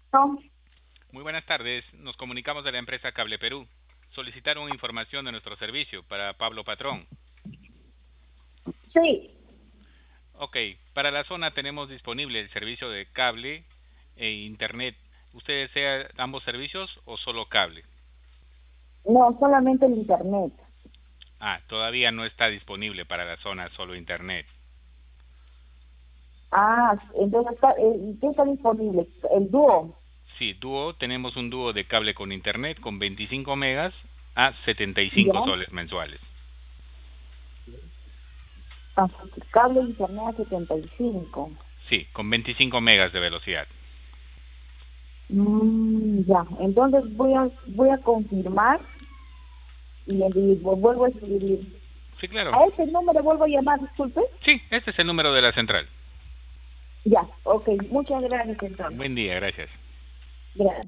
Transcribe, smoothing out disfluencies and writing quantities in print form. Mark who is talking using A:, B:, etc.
A: No,
B: Muy buenas tardes. Nos comunicamos de la empresa Cable Perú. Solicitaron información de nuestro servicio para Pablo Patrón.
A: sí,
B: Ok, para la zona tenemos disponible el servicio de cable e internet. ¿Usted desea ambos servicios o solo cable?
A: no, solamente el internet.
B: Ah, todavía no está disponible para la zona solo internet.
A: Ah, entonces ¿qué está disponible? El dúo.
B: Sí, dúo, tenemos un dúo de cable con internet con 25 megas a 75
A: Ya.
B: soles mensuales.
A: Ah, cable internet a 75.
B: Sí, con 25 megas de velocidad.
A: Ya, entonces voy a confirmar y vuelvo a escribir.
B: Sí, claro.
A: A este número vuelvo a llamar, disculpe.
B: Sí, este es el número de la central.
A: Ya, ok, muchas gracias entonces.
B: Buen día, gracias.
A: Gracias.